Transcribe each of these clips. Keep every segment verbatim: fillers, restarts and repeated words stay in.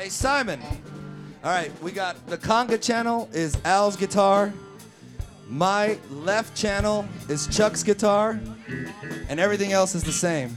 Hey, Simon. All right, we got the conga channel is Al's guitar. My left channel is Chuck's guitar. And everything else is the same.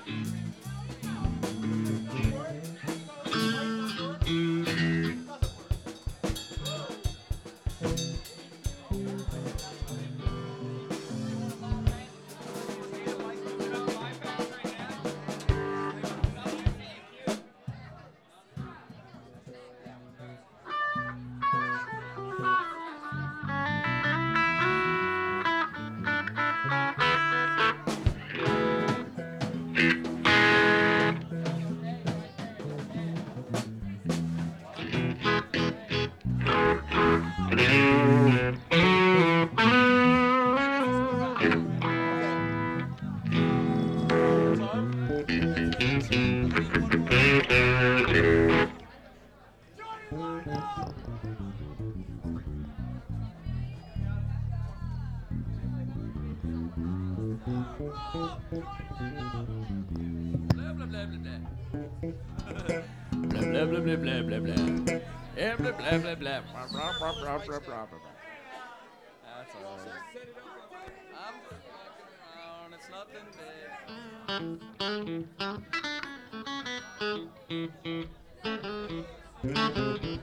Blah, blah, blah, blah, blah, blah. Yeah, blah, blah, blah, blah. Blah, blah, blah, blah, blah, blah, blah. That's all right. I'm fucking around. It's nothing big.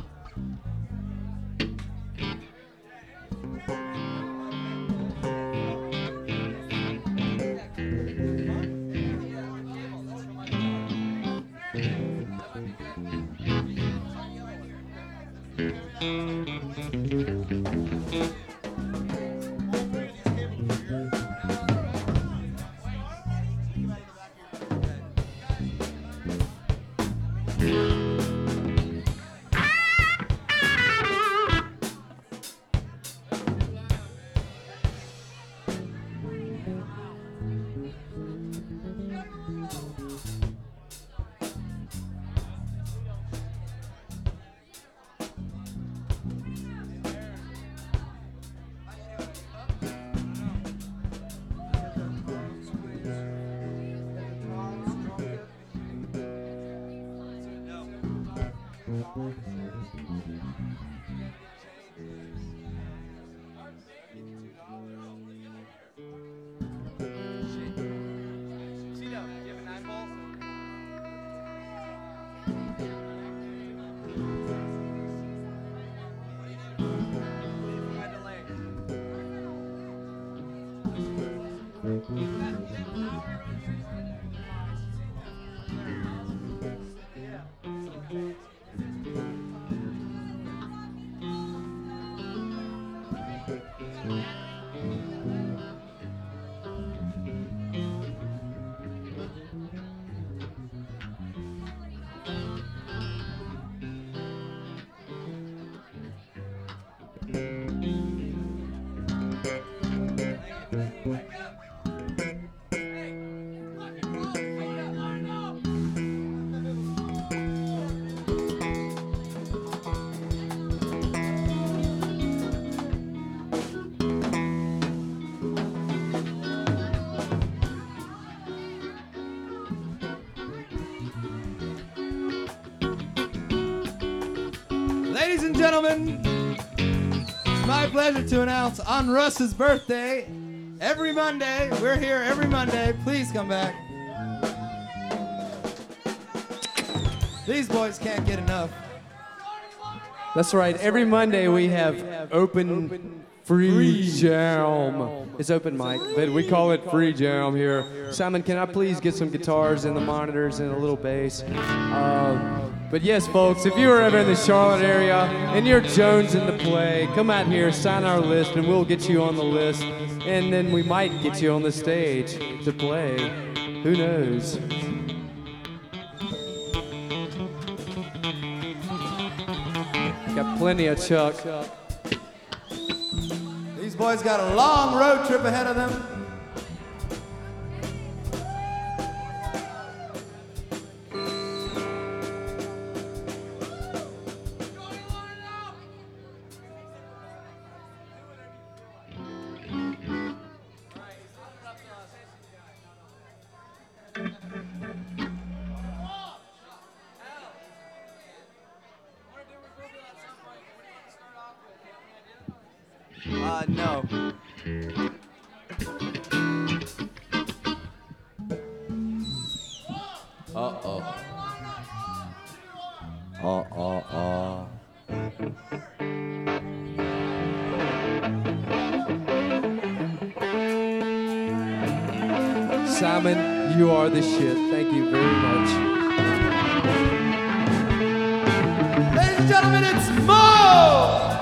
Ladies and gentlemen, it's my pleasure to announce on Russ's birthday, every Monday, we're here every Monday, please come back. These boys can't get enough. That's right, every Monday we have open free jam. It's open mic, but we call it free jam here. Simon, can I please get some guitars and the monitors and a little bass? Uh, But yes, folks, if you are ever in the Charlotte area and you're jonesing to play, come out here, sign our list, and we'll get you on the list. And then we might get you on the stage to play. Who knows? Got plenty of Chuck. These boys got a long road trip ahead of them. Uh, no. Uh-oh. Uh-uh-uh. Simon, you are the shit. Thank you very much. Ladies and gentlemen, it's Mo!